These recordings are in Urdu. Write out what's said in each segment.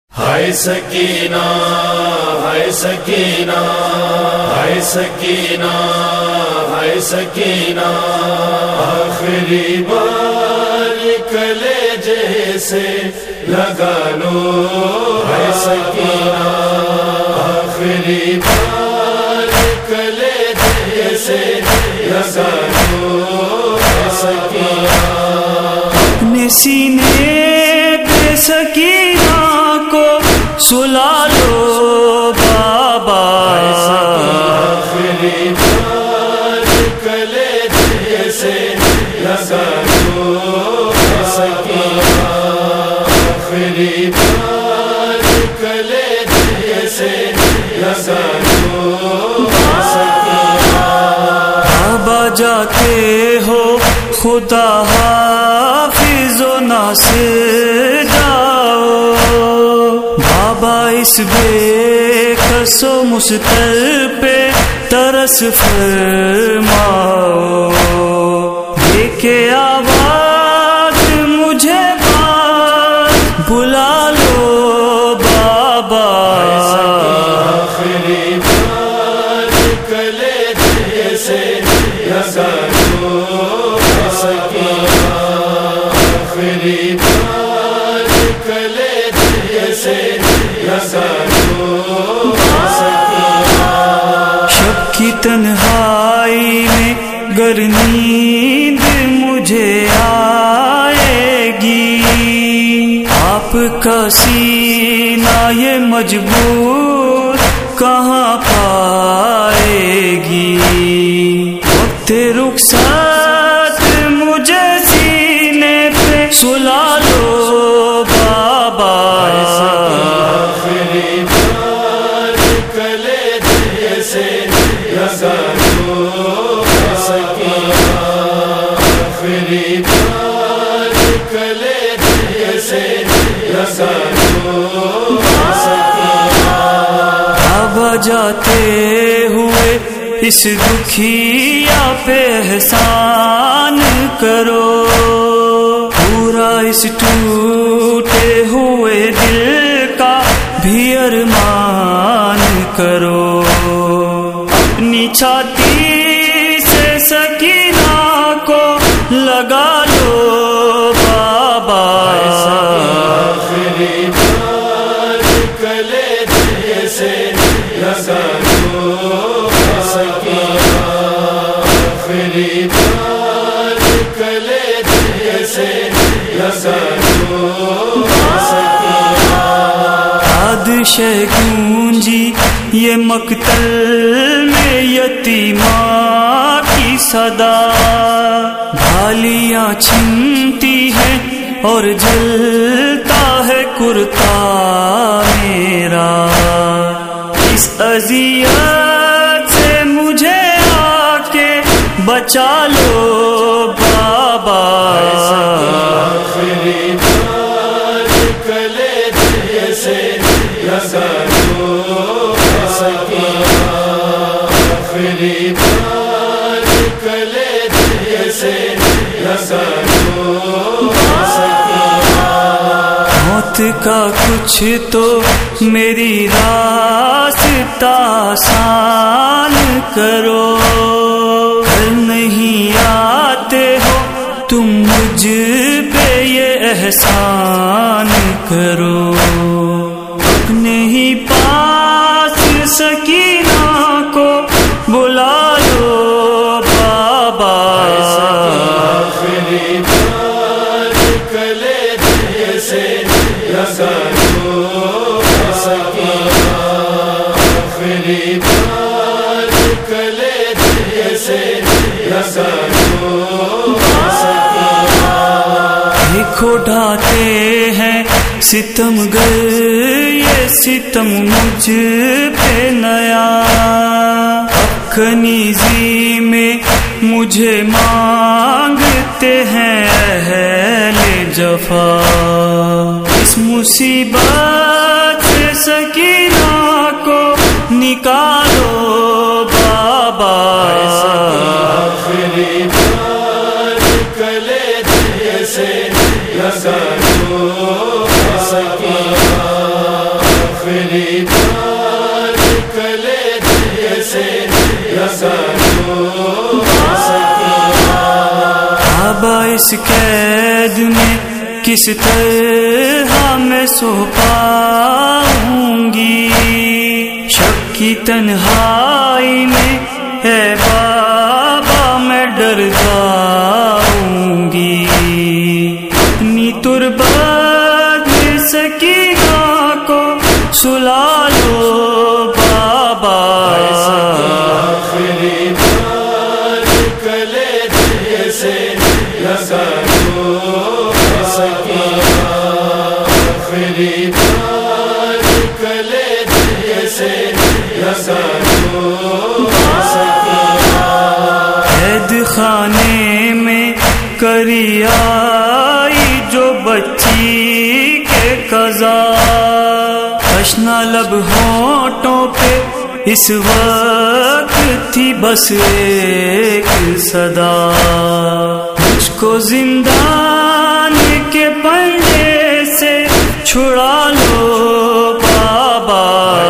ہائے سکینہ ہائے سکینہ ہائے سکینہ ہائے سکینہ، آخری بار کلیجے سے لگا لو ہائے سکینہ، آخری بار کلیجے سے لگا لو ہائے سکینہ، اپنے سینے پہ سکینہ کو سلا لو بابا، آخری بار کلیجے سے لگا لو سکینہ، آخری بار کلیجے سے لگا لو سکینہ، بابا جاتے ہو خدا حافظ و ناصر جاؤ، بابا اس بے کس و مستر پہ ترس فرماؤ، دے کے آواز مجھے بات بلا لو بابا، آخری بار کلیجے سے لگا لو سکینہ، آخری بار کلیجے سے لگا لو سکینہ، شب کی تنہائی میں گر نیند مجھے آئے گی، آپ کا سینہ یہ مجبور کہاں پائے گی، وقت رخصت مجھے سینے پہ سلا لو بابا، آخری بار کلیجے سے لگا لو سکینہ، آخری بار کلیجے سے لگا لو سکینہ، بابا جاتے ہوئے اس دکھیا پہ احسان کرو، پورا اس ٹوٹے ہوئے دل کا بھی ارمان کرو، اپنی چھاتی سے سکینہ کو لگا لو بابا، آخری بار کلیجے سے لگا لو سکینہ، آخری بار کلیجے سے لگا لو سکینہ، بادشاہ گونجی یہ مقتل میں یتیمہ کی صدا، ڈھالیاں چھنتی ہیں اور جلتا ہے کرتا میرا، اس اذیت سے مجھے آ کے بچا لو بابا، آخری بار کلیجے سے لگا لو سکینہ، آخری بار کلیجے سے لگا لو سکینہ، موت کا کچھ تو میری راستہ آسان کرو، گھر نہیں آتے ہو تم مجھ پہ یہ احسان کرو، اپنے ہی پاس سکینہ کو بلا لو بابا، آخری بار کلیجے سے لگا لو سکینہ، آخری بار کلیجے سے لگا لو سکینہ، دیکھو ڈھاتے ہیں ستم گر یہ ستم مجھ پہ نیا، کنیزی میں مجھے مانگتے ہیں اہل جفا، اس مصیبت سے سکینہ کو نکالو بابا، آخری بار کلیجے سے لگا لو سکینہ، آخری بار کلیجے سے لگا دو سکینہ. بابا اس قید میں کس طرح میں سو پاؤں گی، شب کی تنہائی میں ہے بابا میں ڈر جاؤں گی. اپنی تربت میں سکینہ کو سلا لو بابا. آخری بار کلیجے سے لگا دو سکینہ. آخری بار کلیجے سے لگا دو سکینہ. قید خانے میں کری آئی جو بچی کے قضا، اشنا لب ہونٹوں پہ اس وقت تھی بس ایک صدا. مجھ کو زندان کے پنجے سے چھڑا لو بابا.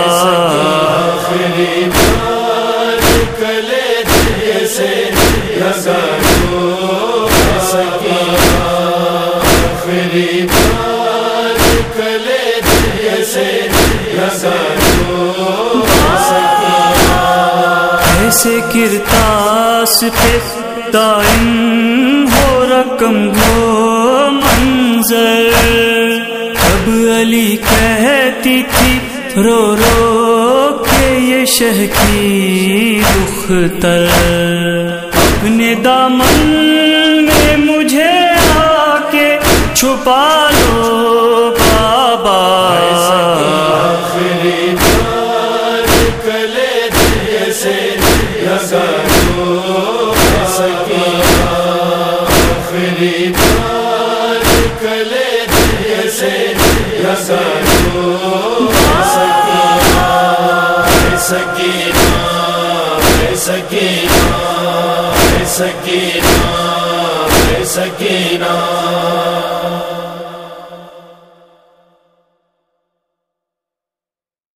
آخری بار کلیجے سے لگا دو سکینہ. آخری بار کلیجے سے لگا دو سکینہ. ایسے کرتاس پہ دائم ہو رقم ہو منظر، اب علی کہتی تھی رو رو کے یہ شہ کی دختر، اپنے دامن میں مجھے آ کے چھپا لو بابا. آخری بار کلیجے سے لگا دو سکینہ. آخری بار کلیجے سے لگا دو سکینہ. سکینہ سکینہ سکینہ سکینہ.